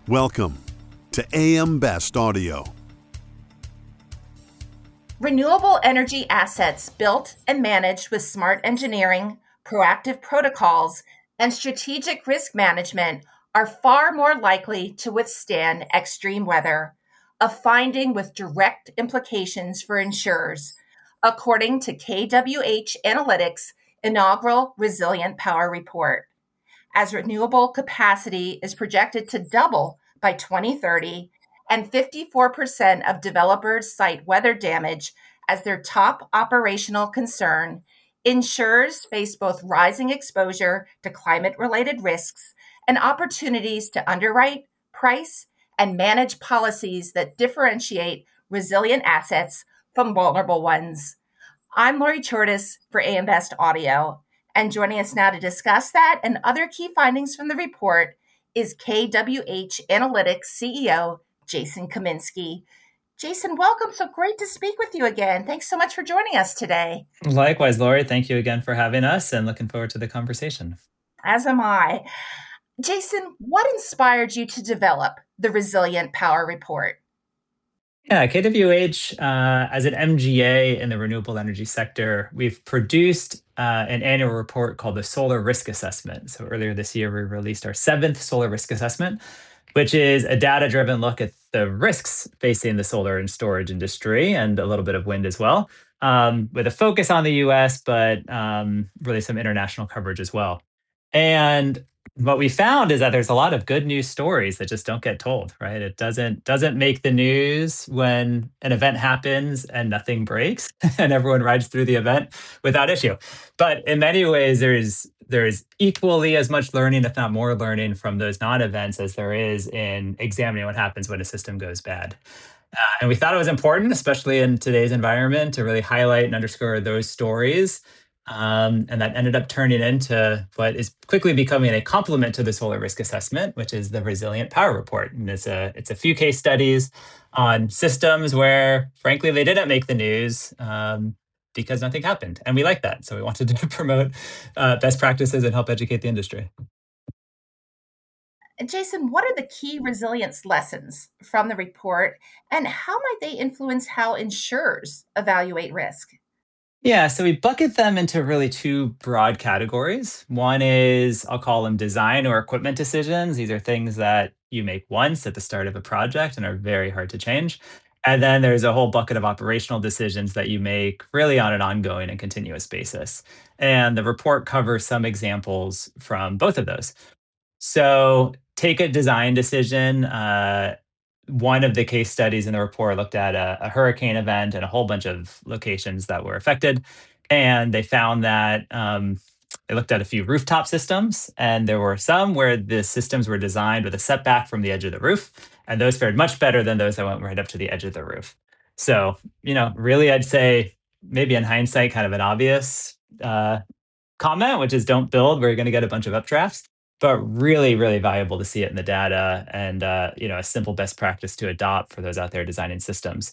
Welcome to AM Best Audio. Renewable energy assets built and managed with smart engineering, proactive protocols, and strategic risk management are far more likely to withstand extreme weather, a finding with direct implications for insurers, according to KWH Analytics' inaugural Resilient Power Report. As renewable capacity is projected to double by 2030, and 54% of developers cite weather damage as their top operational concern, insurers face both rising exposure to climate related risks and opportunities to underwrite, price, and manage policies that differentiate resilient assets from vulnerable ones. I'm Lori Chortis for AM Best Audio, and joining us now to discuss that and other key findings from the report is KWH Analytics CEO Jason Kaminsky. Jason, welcome. So great to speak with you again. Thanks so much for joining us today. Likewise, Lori, thank you again for having us and looking forward to the conversation. As am I. Jason, what inspired you to develop the Resilient Power Report? Yeah, KWH, as an MGA in the renewable energy sector, we've produced an annual report called the Solar Risk Assessment. So earlier this year, we released our seventh Solar Risk Assessment, which is a data driven look at the risks facing the solar and storage industry and a little bit of wind as well, with a focus on the US, but really some international coverage as well. And what we found is that there's a lot of good news stories that just don't get told, right? It doesn't make the news when an event happens and nothing breaks and everyone rides through the event without issue. But in many ways, there's equally as much learning, if not more learning, from those non-events as there is in examining what happens when a system goes bad. And we thought it was important, especially in today's environment, to really highlight and underscore those stories. And that ended up turning into what is quickly becoming a complement to the solar risk assessment, which is the Resilient Power Report. And it's a few case studies on systems where, frankly, they didn't make the news because nothing happened. And we like that. So we wanted to promote best practices and help educate the industry. Jason, what are the key resilience lessons from the report, and how might they influence how insurers evaluate risk? Yeah, so we bucket them into really two broad categories. One is, I'll call them design or equipment decisions. These are things that you make once at the start of a project and are very hard to change. And then there's a whole bucket of operational decisions that you make really on an ongoing and continuous basis. And the report covers some examples from both of those. So take a design decision. One of the case studies in the report looked at a hurricane event and a whole bunch of locations that were affected. And they found that they looked at a few rooftop systems, and there were some where the systems were designed with a setback from the edge of the roof, and those fared much better than those that went right up to the edge of the roof. So, really, I'd say maybe in hindsight, kind of an obvious comment, which is don't build where you're going to get a bunch of updrafts, but really, really valuable to see it in the data and a simple best practice to adopt for those out there designing systems.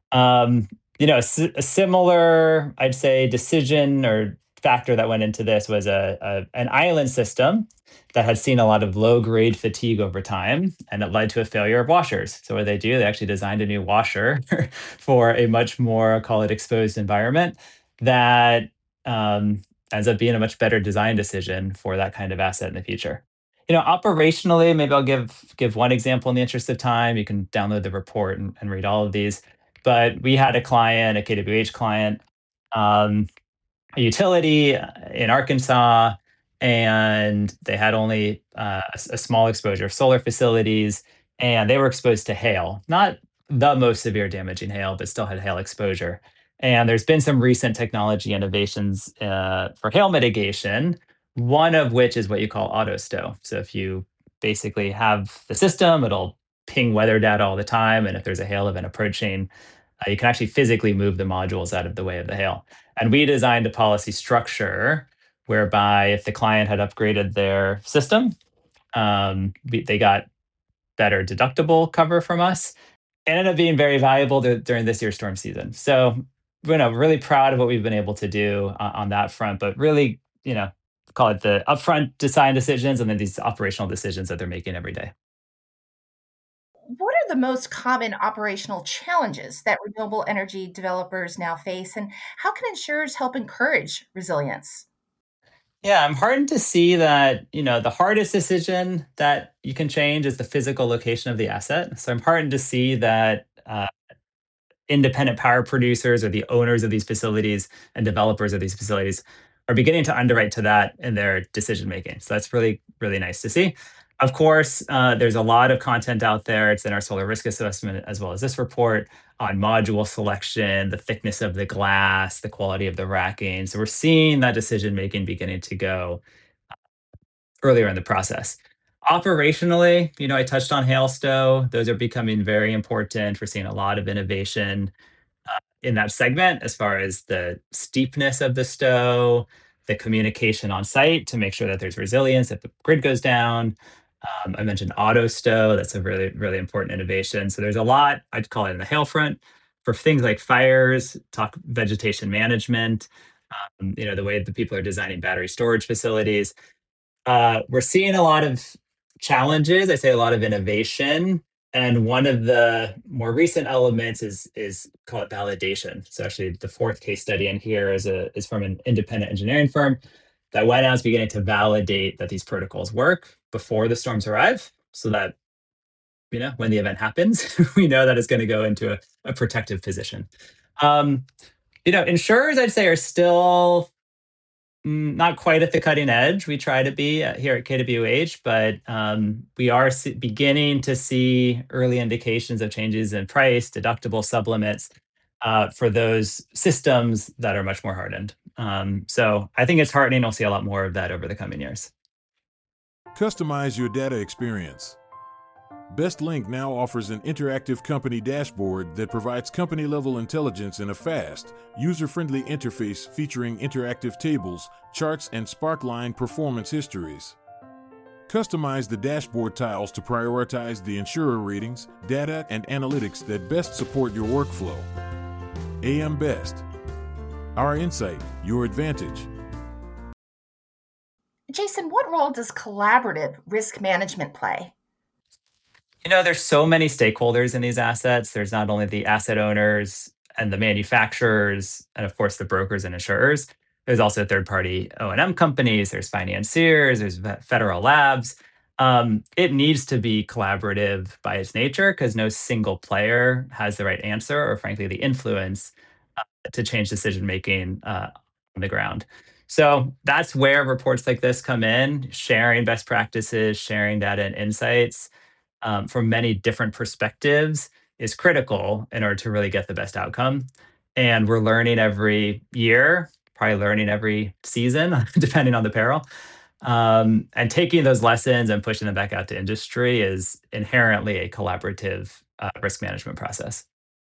A similar, I'd say, decision or factor that went into this was an island system that had seen a lot of low grade fatigue over time, and it led to a failure of washers. So what they do, they actually designed a new washer for a much more, call it, exposed environment that ends up being a much better design decision for that kind of asset in the future. Operationally, maybe I'll give one example in the interest of time. You can download the report and read all of these. But we had a client, a KWH client, um, a utility in Arkansas, and they had only a small exposure of solar facilities, and they were exposed to hail. Not the most severe damaging hail, but still had hail exposure. And there's been some recent technology innovations for hail mitigation, one of which is what you call auto stow. So if you basically have the system, it'll ping weather data all the time. And if there's a hail event approaching, you can actually physically move the modules out of the way of the hail. And we designed a policy structure whereby if the client had upgraded their system, they got better deductible cover from us. It ended up being very valuable during this year's storm season. So, really proud of what we've been able to do on that front, but really, call it the upfront design decisions and then these operational decisions that they're making every day. What are the most common operational challenges that renewable energy developers now face, and how can insurers help encourage resilience? Yeah, I'm heartened to see that, the hardest decision that you can change is the physical location of the asset. So I'm heartened to see that independent power producers or the owners of these facilities and developers of these facilities are beginning to underwrite to that in their decision making. So that's really, really nice to see. Of course, there's a lot of content out there. It's in our solar risk assessment as well as this report on module selection, the thickness of the glass, the quality of the racking. So we're seeing that decision making beginning to go earlier in the process. Operationally, I touched on hail stow. Those are becoming very important. We're seeing a lot of innovation in that segment as far as the steepness of the stow, the communication on site to make sure that there's resilience if the grid goes down. I mentioned auto stow. That's a really, really important innovation. So there's a lot, I'd call it in the hail front for things like fires, talk vegetation management, the way that people are designing battery storage facilities. We're seeing a lot of challenges. I say a lot of innovation, and one of the more recent elements is call it validation. So actually, the fourth case study in here is from an independent engineering firm that went out is beginning to validate that these protocols work before the storms arrive, so that when the event happens, we know that it's going to go into a protective position. Um, insurers, I'd say, are still not quite at the cutting edge. We try to be here at KWH, but we are beginning to see early indications of changes in price, deductible sublimits for those systems that are much more hardened. So I think it's heartening. We'll see a lot more of that over the coming years. Customize your data experience. BestLink now offers an interactive company dashboard that provides company-level intelligence in a fast, user-friendly interface featuring interactive tables, charts, and Sparkline performance histories. Customize the dashboard tiles to prioritize the insurer ratings, data, and analytics that best support your workflow. AM Best. Our insight, your advantage. Jason, what role does collaborative risk management play? There's so many stakeholders in these assets. There's not only the asset owners and the manufacturers, and of course the brokers and insurers. There's also third-party O&M companies. There's financiers. There's federal labs. It needs to be collaborative by its nature because no single player has the right answer or, frankly, the influence to change decision making on the ground. So that's where reports like this come in, sharing best practices, sharing data and insights from many different perspectives is critical in order to really get the best outcome. And we're learning every year, probably learning every season, depending on the peril. And taking those lessons and pushing them back out to industry is inherently a collaborative risk management process.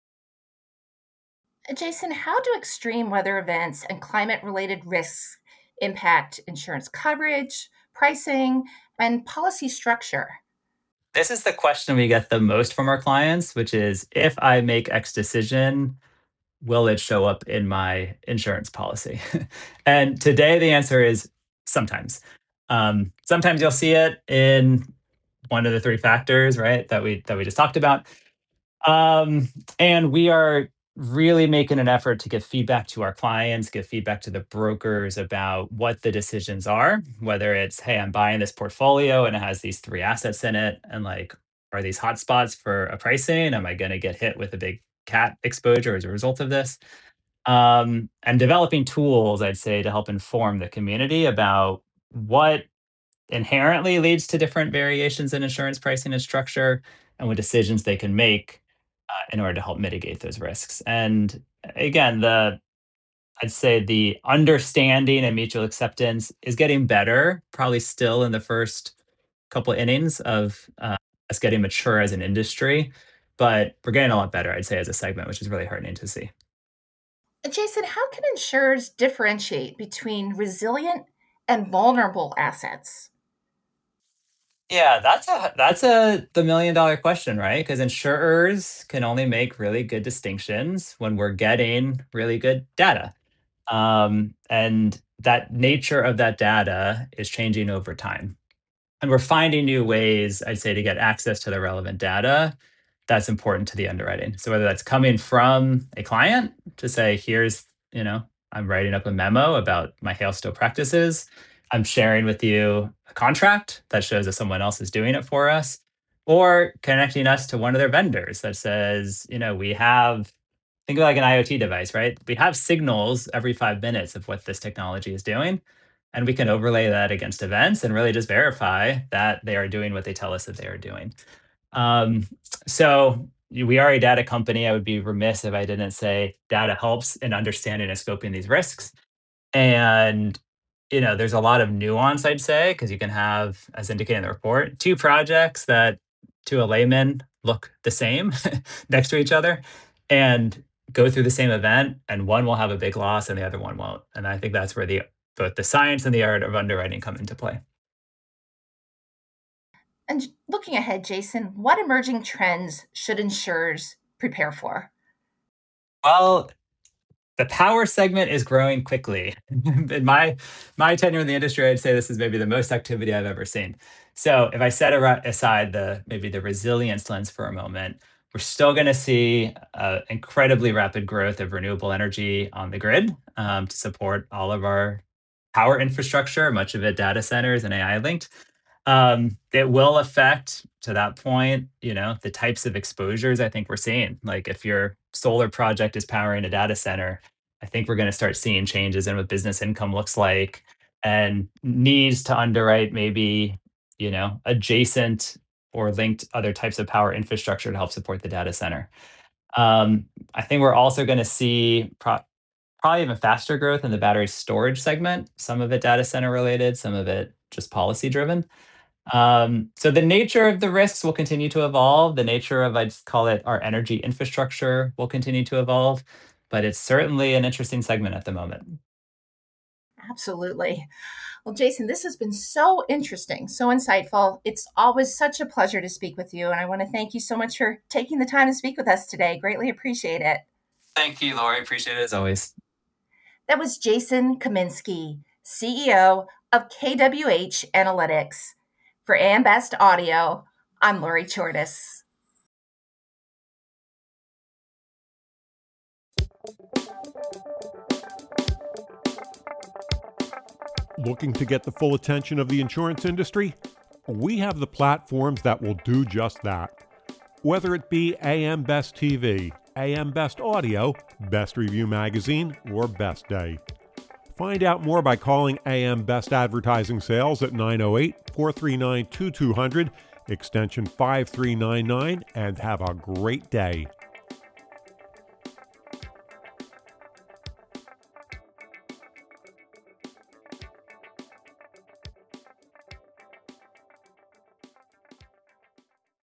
Jason, how do extreme weather events and climate related risks impact insurance coverage, pricing, and policy structure? This is the question we get the most from our clients, which is if I make X decision, will it show up in my insurance policy? And today the answer is sometimes. Sometimes you'll see it in one of the three factors, right, that we just talked about. And we are really making an effort to give feedback to our clients, give feedback to the brokers about what the decisions are, whether it's, hey, I'm buying this portfolio and it has these three assets in it, and like, are these hotspots for a pricing? Am I going to get hit with a big cat exposure as a result of this? And developing tools, I'd say, to help inform the community about what inherently leads to different variations in insurance pricing and structure and what decisions they can make in order to help mitigate those risks. And again, I'd say the understanding and mutual acceptance is getting better, probably still in the first couple innings of us getting mature as an industry, but we're getting a lot better, I'd say, as a segment, which is really heartening to see. Jason, how can insurers differentiate between resilient and vulnerable assets? Yeah, that's a the $1,000,000 question, right? Because insurers can only make really good distinctions when we're getting really good data. And that nature of that data is changing over time. And we're finding new ways, I'd say, to get access to the relevant data that's important to the underwriting. So whether that's coming from a client to say, here's, I'm writing up a memo about my hail stow practices. I'm sharing with you a contract that shows that someone else is doing it for us, or connecting us to one of their vendors that says, we have, think of like an IoT device, right? We have signals every 5 minutes of what this technology is doing. And we can overlay that against events and really just verify that they are doing what they tell us that they are doing. Um, so we are a data company. I would be remiss if I didn't say data helps in understanding and scoping these risks. And, there's a lot of nuance, I'd say, because you can have, as indicated in the report, two projects that to a layman look the same next to each other and go through the same event, and one will have a big loss and the other one won't. And I think that's where both the science and the art of underwriting come into play. And looking ahead, Jason, what emerging trends should insurers prepare for? Well, the power segment is growing quickly. In my tenure in the industry, I'd say this is maybe the most activity I've ever seen. So if I set aside maybe the resilience lens for a moment, we're still going to see incredibly rapid growth of renewable energy on the grid to support all of our power infrastructure, much of it data centers and AI linked. It will affect, to that point, the types of exposures I think we're seeing. Like if your solar project is powering a data center, I think we're going to start seeing changes in what business income looks like and needs to underwrite maybe, adjacent or linked other types of power infrastructure to help support the data center. I think we're also going to see probably even faster growth in the battery storage segment, some of it data center related, some of it just policy driven. So the nature of the risks will continue to evolve. The nature of, I'd call it, our energy infrastructure will continue to evolve, but it's certainly an interesting segment at the moment. Absolutely. Well, Jason, this has been so interesting, so insightful. It's always such a pleasure to speak with you. And I want to thank you so much for taking the time to speak with us today. Greatly appreciate it. Thank you, Lori. Appreciate it as always. That was Jason Kaminsky, CEO of KWH Analytics. For AM Best Audio, I'm Lori Chortis. Looking to get the full attention of the insurance industry? We have the platforms that will do just that. Whether it be AM Best TV, AM Best Audio, Best Review Magazine, or Best Day. Find out more by calling AM Best Advertising Sales at 908-439-2200, extension 5399, and have a great day.